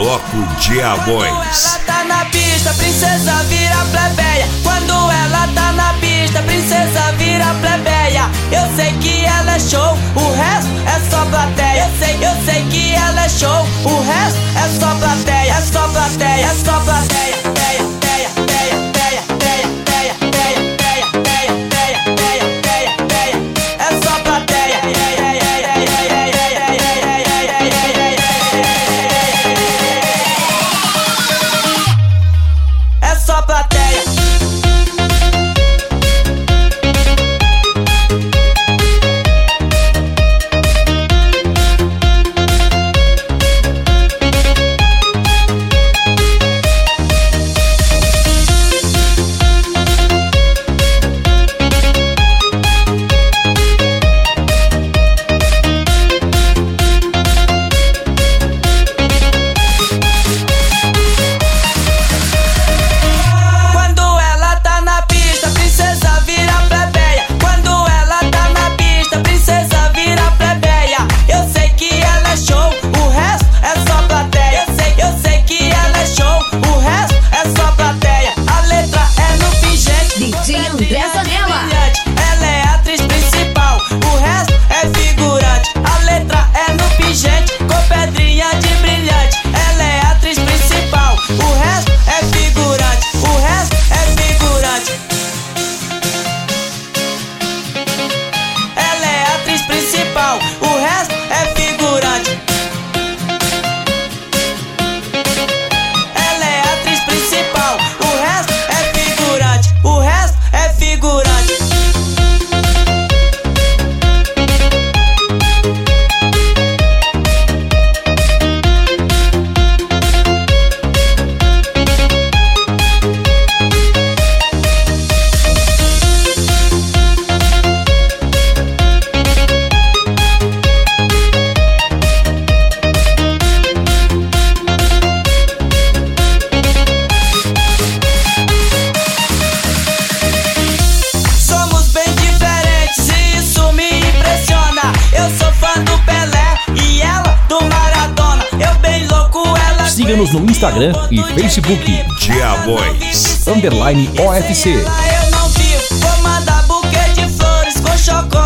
Bloco Diabóis. Ela tá na pista, princesa vira plebeia. Quando ela tá na pista, princesa vira plebeia. Eu sei que ela é show, o resto é só plateia. Eu sei que ela é show, o resto é só plateia. É só plateia, é só plateia. Siga-nos no Instagram e Facebook Diabóis _OFC. Eu não vivo, vou mandar buquê de flores com chocolate.